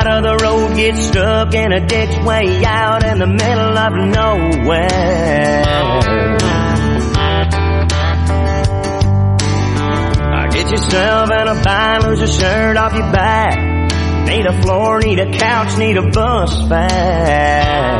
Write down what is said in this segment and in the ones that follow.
side of the road, get stuck in a ditch way out in the middle of nowhere. Get yourself in a bind, lose your shirt off your back. Need a floor, need a couch, need a bus fare.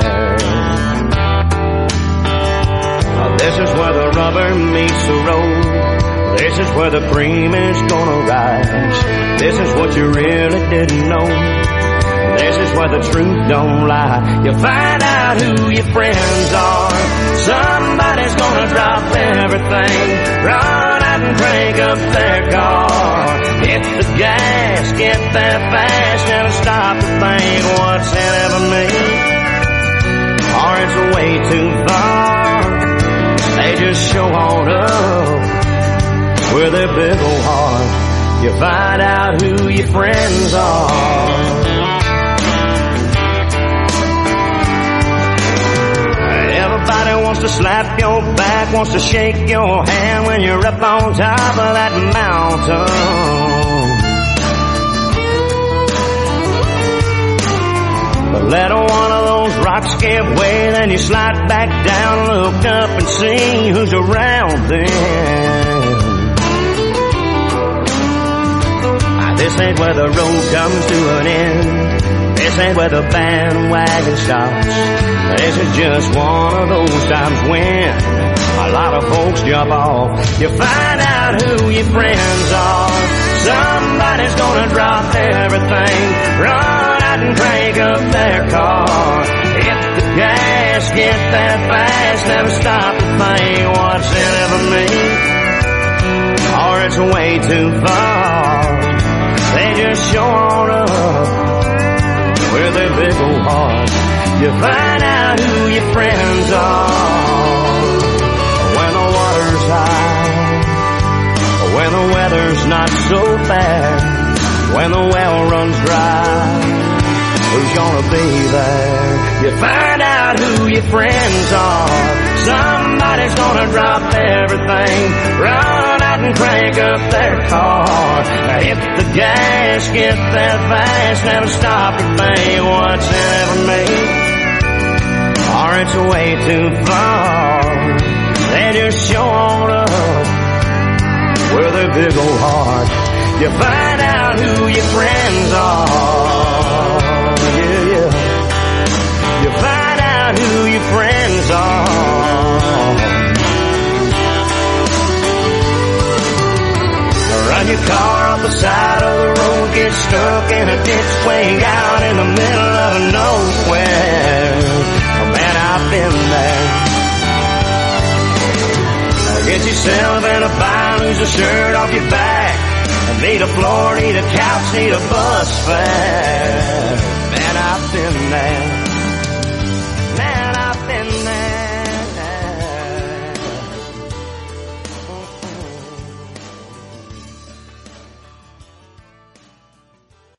This is where the rubber meets the road. This is where the cream is gonna rise. This is what you really didn't know. This is where the truth don't lie. You find out who your friends are. Somebody's gonna drop everything, run out and crank up their car. Hit the gas, get there fast, never stop to think what's in it for me, or it's way too far. They just show on up with their big old heart. You find out who your friends are. Everybody wants to slap your back, wants to shake your hand when you're up on top of that mountain. But let one of those rocks give way, then you slide back down, look up and see who's around then. This ain't where the road comes to an end. This ain't where the bandwagon stops. This is just one of those times when a lot of folks jump off. You find out who your friends are. Somebody's gonna drop everything, run out and crank up their car. Hit the gas, get there fast, never stop to think what's in it for me, or it's way too far. They just show on up with their big old heart. You find out who your friends are when the water's high, when the weather's not so bad, when the well runs dry. Who's gonna be there? You find out who your friends are. Somebody's gonna drop everything, run out and crank up their car. Hit the gas, get there fast, never stop to think what's in it for me, or it's way too far. They just show on up with their big old heart. You find out who your friends are. Yeah, yeah. You find out who your friends are. Run your car off the side of the road, get stuck in a ditch way out in the middle of nowhere. Oh man, I've been there. Get yourself in a bind, lose a shirt off your back. Need a floor, need a couch, need a bus fare. Man, I've been there.